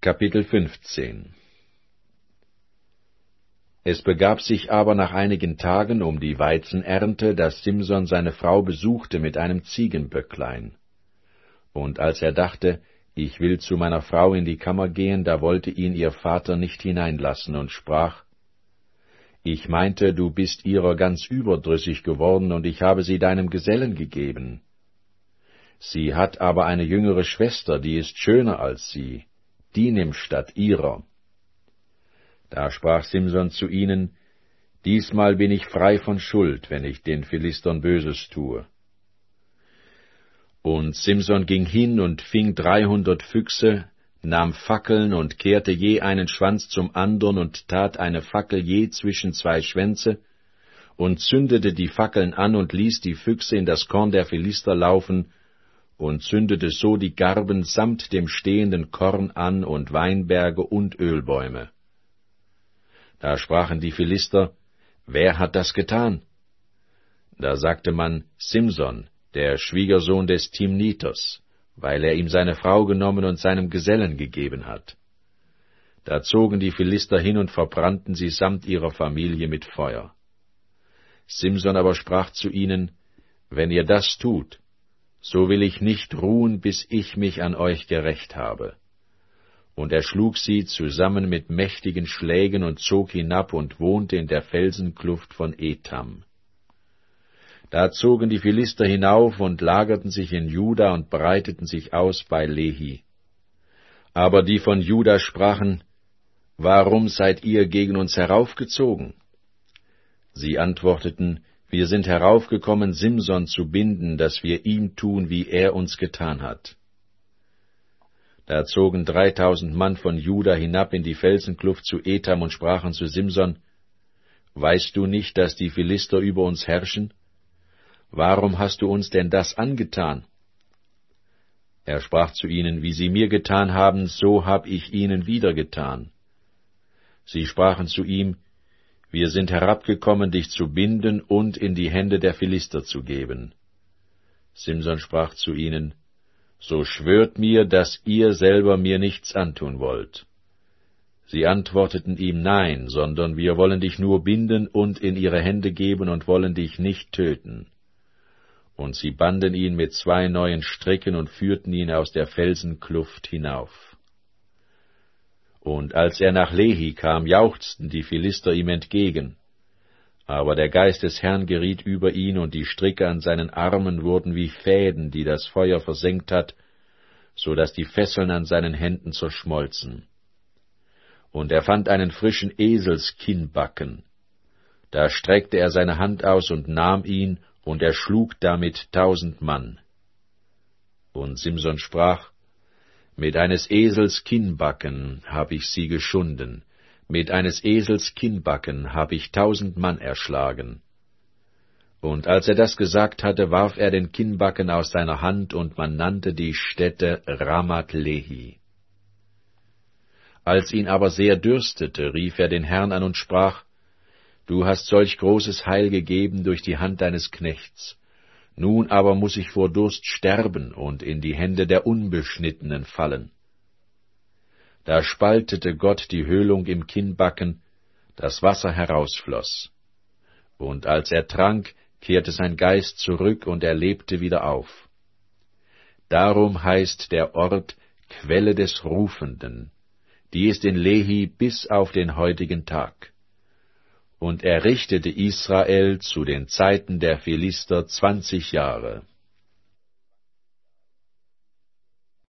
Kapitel 15. Es begab sich aber nach einigen Tagen um die Weizenernte, dass Simson seine Frau besuchte mit einem Ziegenböcklein. Und als er dachte, ich will zu meiner Frau in die Kammer gehen, da wollte ihn ihr Vater nicht hineinlassen und sprach, ich meinte, du bist ihrer ganz überdrüssig geworden, und ich habe sie deinem Gesellen gegeben. Sie hat aber eine jüngere Schwester, die ist schöner als sie, die nimm statt ihrer. Da sprach Simson zu ihnen, diesmal bin ich frei von Schuld, wenn ich den Philistern Böses tue. Und Simson ging hin und fing 300 Füchse, nahm Fackeln und kehrte je einen Schwanz zum andern und tat eine Fackel je zwischen 2 Schwänze und zündete die Fackeln an und ließ die Füchse in das Korn der Philister laufen und zündete so die Garben samt dem stehenden Korn an und Weinberge und Ölbäume. Da sprachen die Philister, wer hat das getan? Da sagte man, Simson, der Schwiegersohn des Timnitos, weil er ihm seine Frau genommen und seinem Gesellen gegeben hat. Da zogen die Philister hin und verbrannten sie samt ihrer Familie mit Feuer. Simson aber sprach zu ihnen, wenn ihr das tut, so will ich nicht ruhen, bis ich mich an euch gerächt habe. Und er schlug sie zusammen mit mächtigen Schlägen und zog hinab und wohnte in der Felsenkluft von Etam. Da zogen die Philister hinauf und lagerten sich in Juda und breiteten sich aus bei Lehi. Aber die von Juda sprachen, warum seid ihr gegen uns heraufgezogen? Sie antworteten, wir sind heraufgekommen, Simson zu binden, dass wir ihm tun, wie er uns getan hat. Da zogen 3000 Mann von Juda hinab in die Felsenkluft zu Etam und sprachen zu Simson, weißt du nicht, dass die Philister über uns herrschen? Warum hast du uns denn das angetan? Er sprach zu ihnen, wie sie mir getan haben, so hab ich ihnen wieder getan. Sie sprachen zu ihm, wir sind herabgekommen, dich zu binden und in die Hände der Philister zu geben. Simson sprach zu ihnen, so schwört mir, dass ihr selber mir nichts antun wollt. Sie antworteten ihm, nein, sondern wir wollen dich nur binden und in ihre Hände geben und wollen dich nicht töten. Und sie banden ihn mit 2 neuen Stricken und führten ihn aus der Felsenkluft hinauf. Und als er nach Lehi kam, jauchzten die Philister ihm entgegen. Aber der Geist des Herrn geriet über ihn, und die Stricke an seinen Armen wurden wie Fäden, die das Feuer versengt hat, so dass die Fesseln an seinen Händen zerschmolzen. Und er fand einen frischen Eselskinnbacken. Da streckte er seine Hand aus und nahm ihn, und erschlug damit 1000 Mann. Und Simson sprach, mit eines Esels Kinnbacken hab ich sie geschunden, mit eines Esels Kinnbacken hab ich 1000 Mann erschlagen. Und als er das gesagt hatte, warf er den Kinnbacken aus seiner Hand, und man nannte die Stätte Ramat Lehi. Als ihn aber sehr dürstete, rief er den Herrn an und sprach, du hast solch großes Heil gegeben durch die Hand deines Knechts. Nun aber muß ich vor Durst sterben und in die Hände der Unbeschnittenen fallen. Da spaltete Gott die Höhlung im Kinnbacken, das Wasser herausfloß. Und als er trank, kehrte sein Geist zurück, und er lebte wieder auf. Darum heißt der Ort Quelle des Rufenden. Die ist in Lehi bis auf den heutigen Tag. Und er richtete Israel zu den Zeiten der Philister 20 Jahre.